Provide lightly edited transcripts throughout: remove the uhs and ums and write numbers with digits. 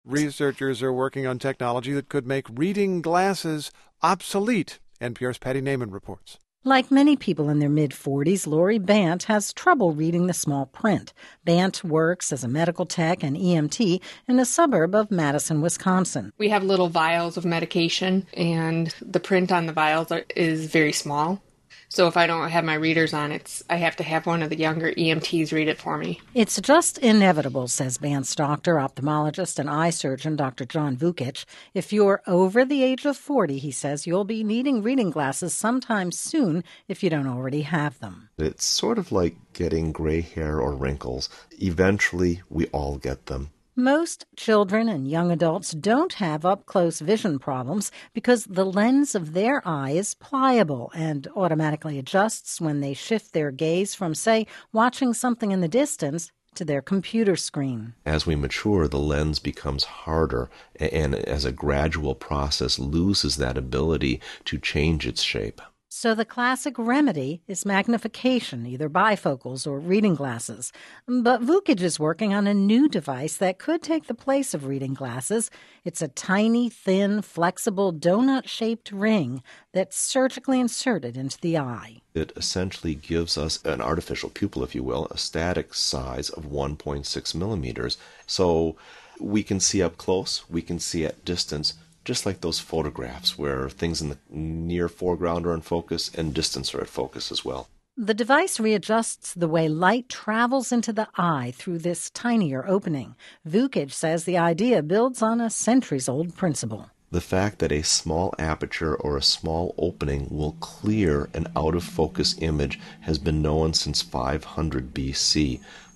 Researchers are working on technology that could make reading glasses obsolete. NPR's Patty Naiman reports. Like many people in their mid-40s, Lori Bant has trouble reading the small print. Bant works as a medical tech and EMT in a suburb of Madison, Wisconsin. We have little vials of medication, and the print on the vials is very small. So if I don't have my readers on, I have to have one of the younger EMTs read it for me. It's just inevitable, says Bant's doctor, ophthalmologist, and eye surgeon, Dr. John Vukic. If you're over the age of 40, he says, you'll be needing reading glasses sometime soon if you don't already have them. It's sort of like getting gray hair or wrinkles. Eventually, we all get them. Most children and young adults don't have up-close vision problems because the lens of their eye is pliable and automatically adjusts when they shift their gaze from, say, watching something in the distance to their computer screen. As we mature, the lens becomes harder and as a gradual process loses that ability to change its shape. So the classic remedy is magnification, either bifocals or reading glasses. But Vukic is working on a new device that could take the place of reading glasses. It's a tiny, thin, flexible, donut-shaped ring that's surgically inserted into the eye. It essentially gives us an artificial pupil, if you will, a static size of 1.6 millimeters. So we can see up close, we can see at distance, just like those photographs where things in the near foreground are in focus and distance are at focus as well. The device readjusts the way light travels into the eye through this tinier opening. Vukic says the idea builds on a centuries-old principle. The fact that a small aperture or a small opening will clear an out-of-focus image has been known since 500 BC.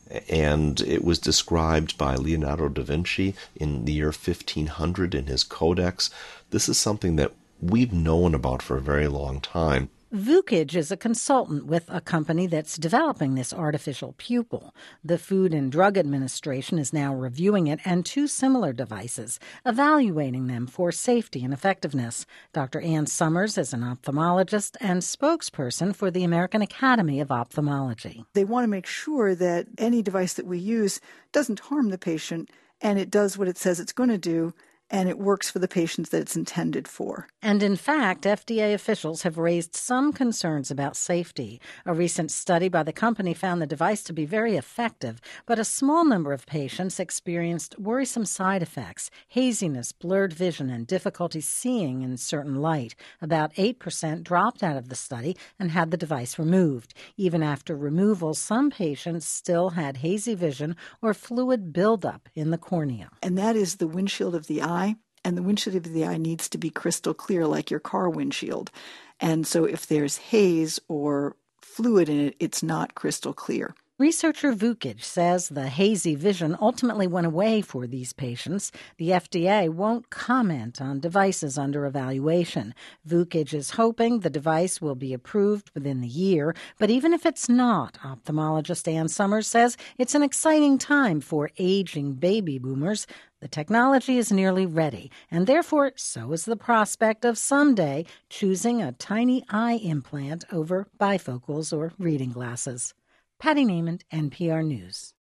And it was described by Leonardo da Vinci in the year 1500 in his Codex. This is something that we've known about for a very long time. Vukic is a consultant with a company that's developing this artificial pupil. The Food and Drug Administration is now reviewing it and two similar devices, evaluating them for safety and effectiveness. Dr. Ann Summers is an ophthalmologist and spokesperson for the American Academy of Ophthalmology. They want to make sure that any device that we use doesn't harm the patient and it does what it says it's going to do, and it works for the patients that it's intended for. And in fact, FDA officials have raised some concerns about safety. A recent study by the company found the device to be very effective, but a small number of patients experienced worrisome side effects, haziness, blurred vision, and difficulty seeing in certain light. About 8% dropped out of the study and had the device removed. Even after removal, some patients still had hazy vision or fluid buildup in the cornea. And that is the windshield of the eye. And the windshield of the eye needs to be crystal clear like your car windshield. And so if there's haze or fluid in it, it's not crystal clear. Researcher Vukic says the hazy vision ultimately went away for these patients. The FDA won't comment on devices under evaluation. Vukic is hoping the device will be approved within the year, but even if it's not, ophthalmologist Ann Summers says it's an exciting time for aging baby boomers. The technology is nearly ready, and therefore so is the prospect of someday choosing a tiny eye implant over bifocals or reading glasses. Patty Naiman, NPR News.